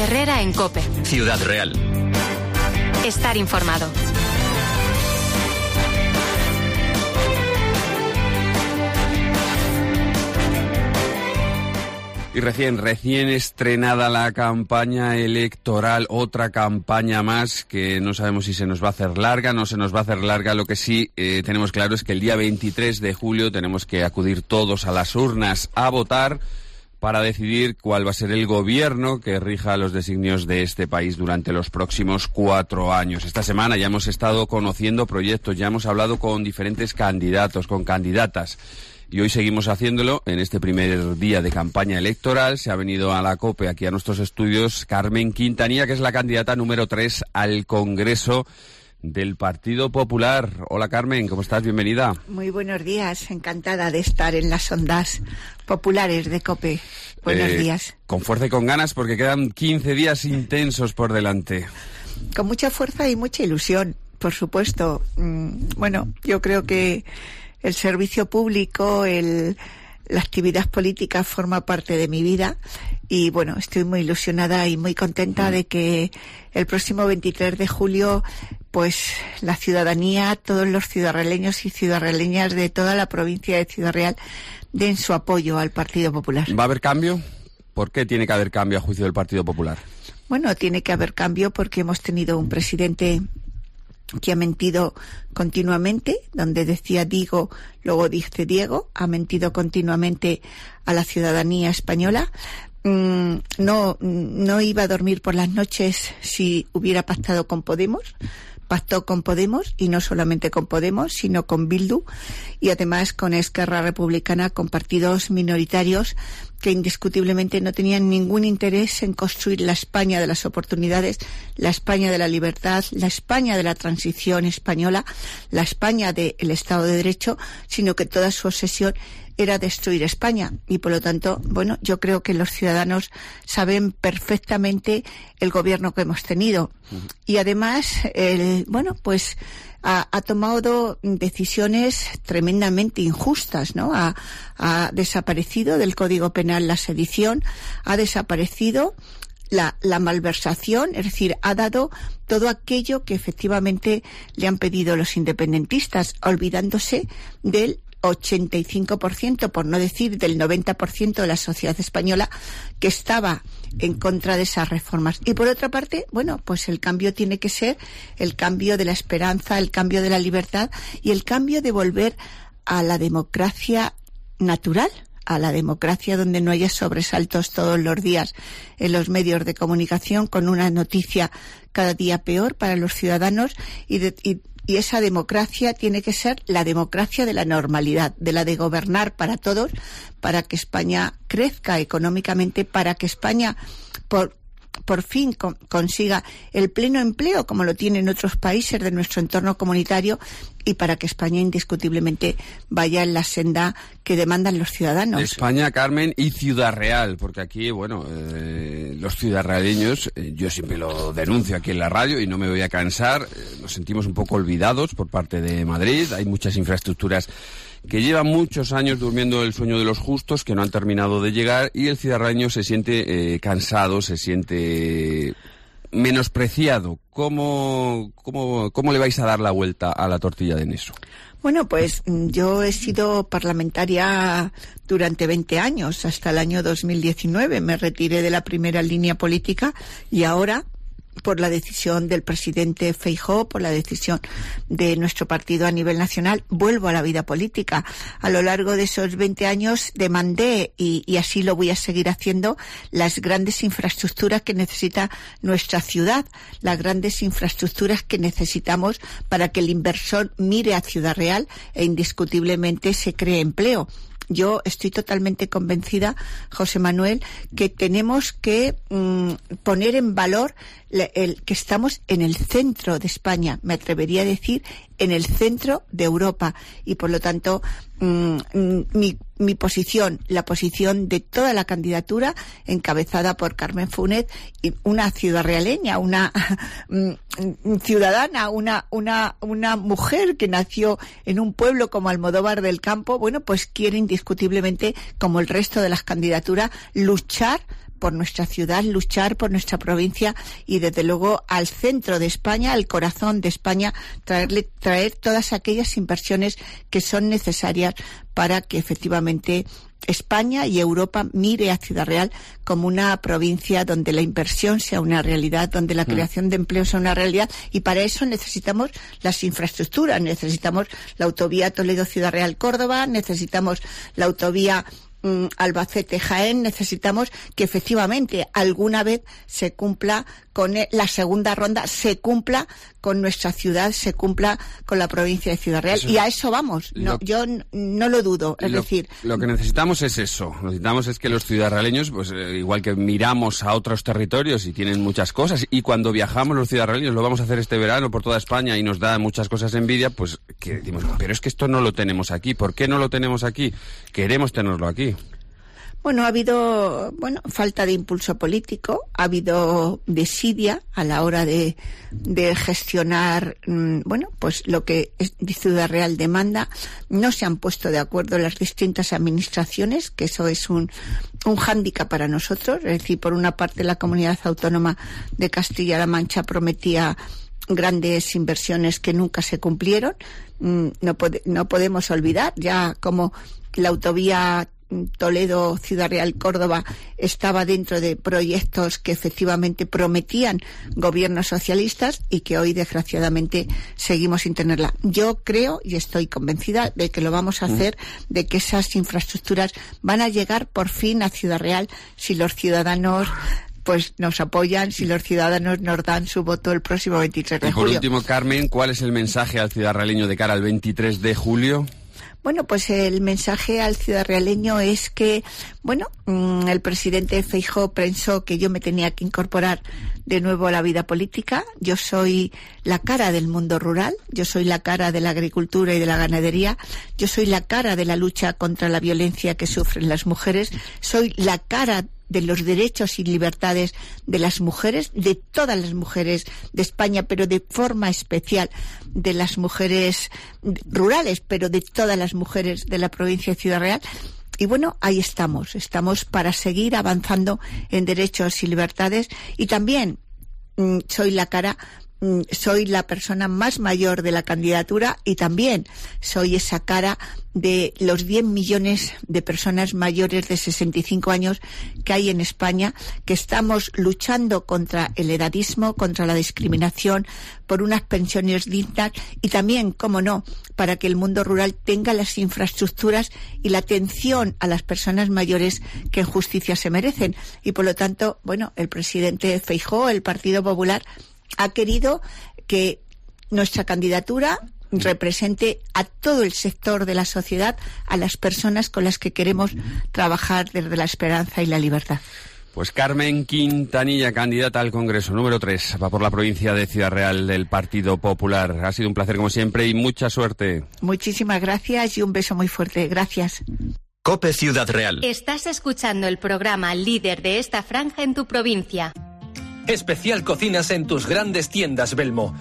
Herrera en COPE. Ciudad Real. Estar informado. Y recién estrenada la campaña electoral, otra campaña más que no sabemos si se nos va a hacer larga, no se nos va a hacer larga. Lo que sí tenemos claro es que el día 23 de julio tenemos que acudir todos a las urnas a votar para decidir cuál va a ser el gobierno que rija los designios de este país durante los próximos 4 años. Esta semana ya hemos estado conociendo proyectos, ya hemos hablado con diferentes candidatos, con candidatas. Y hoy seguimos haciéndolo en este primer día de campaña electoral. Se ha venido a la COPE, aquí a nuestros estudios, Carmen Quintanilla, que es la candidata número 3 al Congreso del Partido Popular. Hola Carmen, ¿cómo estás? Bienvenida. Muy buenos días, encantada de estar en las ondas populares de COPE. Buenos días. Con fuerza y con ganas, porque quedan 15 días intensos por delante. Con mucha fuerza y mucha ilusión, por supuesto. Bueno, yo creo que el servicio público, la actividad política forma parte de mi vida y bueno, estoy muy ilusionada y muy contenta de que el próximo 23 de julio pues la ciudadanía, todos los ciudadrealeños y ciudadrealeñas de toda la provincia de Ciudad Real den su apoyo al Partido Popular. ¿Va a haber cambio? ¿Por qué tiene que haber cambio a juicio del Partido Popular? Bueno, tiene que haber cambio porque hemos tenido un presidente que ha mentido continuamente, donde decía digo, luego dice Diego, ha mentido continuamente a la ciudadanía española. No iba a dormir por las noches si hubiera pactado con Podemos. Pactó con Podemos, y no solamente con Podemos, sino con Bildu, y además con Esquerra Republicana, con partidos minoritarios que indiscutiblemente no tenían ningún interés en construir la España de las oportunidades, la España de la libertad, la España de la transición española, la España del Estado de Derecho, sino que toda su obsesión era destruir España. Y por lo tanto, bueno, yo creo que los ciudadanos saben perfectamente el gobierno que hemos tenido. Y además, pues ha tomado decisiones tremendamente injustas, ¿no? Ha desaparecido del Código Penal la sedición, ha desaparecido la malversación, es decir, ha dado todo aquello que efectivamente le han pedido los independentistas, olvidándose del 85%, por no decir del 90% de la sociedad española que estaba en contra de esas reformas. Y por otra parte, bueno, pues el cambio tiene que ser el cambio de la esperanza, el cambio de la libertad y el cambio de volver a la democracia natural, a la democracia donde no haya sobresaltos todos los días en los medios de comunicación con una noticia cada día peor para los ciudadanos y esa democracia tiene que ser la democracia de la normalidad, de la de gobernar para todos, para que España crezca económicamente, para que España por fin consiga el pleno empleo como lo tienen otros países de nuestro entorno comunitario y para que España indiscutiblemente vaya en la senda que demandan los ciudadanos. España, Carmen, y Ciudad Real, porque aquí, bueno, los ciudadraleños, yo siempre lo denuncio aquí en la radio y no me voy a cansar, nos sentimos un poco olvidados por parte de Madrid, hay muchas infraestructuras que llevan muchos años durmiendo el sueño de los justos, que no han terminado de llegar, y el ciudadano se siente cansado, se siente menospreciado. ¿Cómo le vais a dar la vuelta a la tortilla de Neso? Bueno, pues yo he sido parlamentaria durante 20 años, hasta el año 2019. Me retiré de la primera línea política y ahora, por la decisión del presidente Feijóo, por la decisión de nuestro partido a nivel nacional, vuelvo a la vida política. A lo largo de esos 20 años demandé, y así lo voy a seguir haciendo, las grandes infraestructuras que necesita nuestra ciudad, las grandes infraestructuras que necesitamos para que el inversor mire a Ciudad Real e indiscutiblemente se cree empleo. Yo estoy totalmente convencida, José Manuel, que tenemos que poner en valor que estamos en el centro de España, me atrevería a decir en el centro de Europa, y por lo tanto mi posición, la posición de toda la candidatura encabezada por Carmen Funes, y una ciudadrealeña, una ciudadana, una mujer que nació en un pueblo como Almodóvar del Campo, bueno, pues quiere indiscutiblemente, como el resto de las candidaturas, luchar por nuestra ciudad, luchar por nuestra provincia y desde luego al centro de España, al corazón de España, traer todas aquellas inversiones que son necesarias para que efectivamente España y Europa mire a Ciudad Real como una provincia donde la inversión sea una realidad, donde la creación de empleo sea una realidad, y para eso necesitamos las infraestructuras, necesitamos la autovía Toledo-Ciudad Real-Córdoba, necesitamos la autovía Albacete-Jaén, necesitamos que efectivamente alguna vez se cumpla con la segunda ronda, se cumpla con nuestra ciudad, se cumpla con la provincia de Ciudad Real, y a eso vamos. Yo no lo dudo, es decir... Lo que necesitamos es eso, necesitamos es que los ciudadraleños, pues igual que miramos a otros territorios y tienen muchas cosas, y cuando viajamos los ciudadraleños, lo vamos a hacer este verano por toda España y nos da muchas cosas envidia, pues que decimos, pero es que esto no lo tenemos aquí, ¿por qué no lo tenemos aquí? Queremos tenerlo aquí. Bueno, ha habido, falta de impulso político, ha habido desidia a la hora de gestionar, pues lo que Ciudad Real demanda. No se han puesto de acuerdo las distintas administraciones, que eso es un hándicap para nosotros. Es decir, por una parte la Comunidad Autónoma de Castilla-La Mancha prometía grandes inversiones que nunca se cumplieron. No podemos olvidar ya como la autovía Toledo, Ciudad Real, Córdoba estaba dentro de proyectos que efectivamente prometían gobiernos socialistas y que hoy desgraciadamente seguimos sin tenerla. Yo creo y estoy convencida de que lo vamos a hacer, de que esas infraestructuras van a llegar por fin a Ciudad Real si los ciudadanos pues nos apoyan, si los ciudadanos nos dan su voto el próximo 23 de julio. Y por último, Carmen, ¿cuál es el mensaje al ciudadraleño de cara al 23 de julio? Bueno, pues el mensaje al ciudadraleño es que, el presidente Feijóo pensó que yo me tenía que incorporar de nuevo a la vida política. Yo soy la cara del mundo rural, yo soy la cara de la agricultura y de la ganadería, yo soy la cara de la lucha contra la violencia que sufren las mujeres, soy la cara de los derechos y libertades de las mujeres, de todas las mujeres de España, pero de forma especial de las mujeres rurales, pero de todas las mujeres de la provincia de Ciudad Real. Y ahí estamos para seguir avanzando en derechos y libertades, y también soy la cara, soy la persona más mayor de la candidatura y también soy esa cara de los 10 millones de personas mayores de 65 años que hay en España, que estamos luchando contra el edadismo, contra la discriminación, por unas pensiones dignas y también, cómo no, para que el mundo rural tenga las infraestructuras y la atención a las personas mayores que en justicia se merecen. Y por lo tanto, el presidente Feijóo, el Partido Popular, ha querido que nuestra candidatura represente a todo el sector de la sociedad, a las personas con las que queremos trabajar desde la esperanza y la libertad. Pues Carmen Quintanilla, candidata al Congreso número 3, va por la provincia de Ciudad Real del Partido Popular. Ha sido un placer como siempre y mucha suerte. Muchísimas gracias y un beso muy fuerte. Gracias. COPE Ciudad Real. Estás escuchando el programa líder de esta franja en tu provincia. Especial cocinas en tus grandes tiendas Belmo.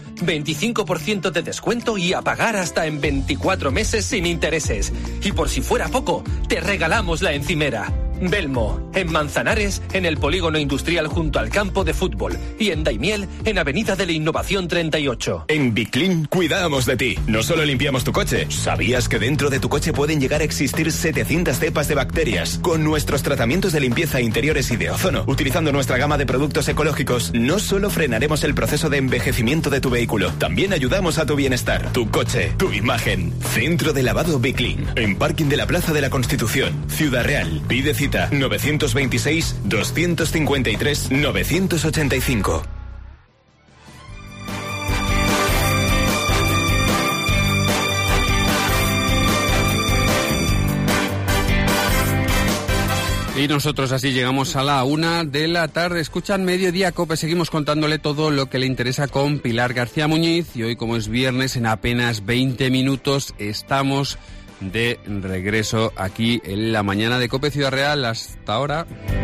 25% de descuento y a pagar hasta en 24 meses sin intereses. Y por si fuera poco, te regalamos la encimera. Belmo, en Manzanares, en el polígono industrial junto al campo de fútbol, y en Daimiel, en Avenida de la Innovación 38. En Biclin cuidamos de ti. No solo limpiamos tu coche. ¿Sabías que dentro de tu coche pueden llegar a existir 700 cepas de bacterias? Con nuestros tratamientos de limpieza interiores y de ozono, utilizando nuestra gama de productos ecológicos, no solo frenaremos el proceso de envejecimiento de tu vehículo, también ayudamos a tu bienestar, tu coche, tu imagen. Centro de lavado Biclin, en Parking de la Plaza de la Constitución, Ciudad Real. Pide cita 926-253-985. Y nosotros así llegamos a la 1 de la tarde. Escuchan Mediodía Cope. Seguimos contándole todo lo que le interesa con Pilar García Muñiz. Y hoy, como es viernes, en apenas 20 minutos estamos de regreso aquí en la mañana de Cope Ciudad Real. Hasta ahora.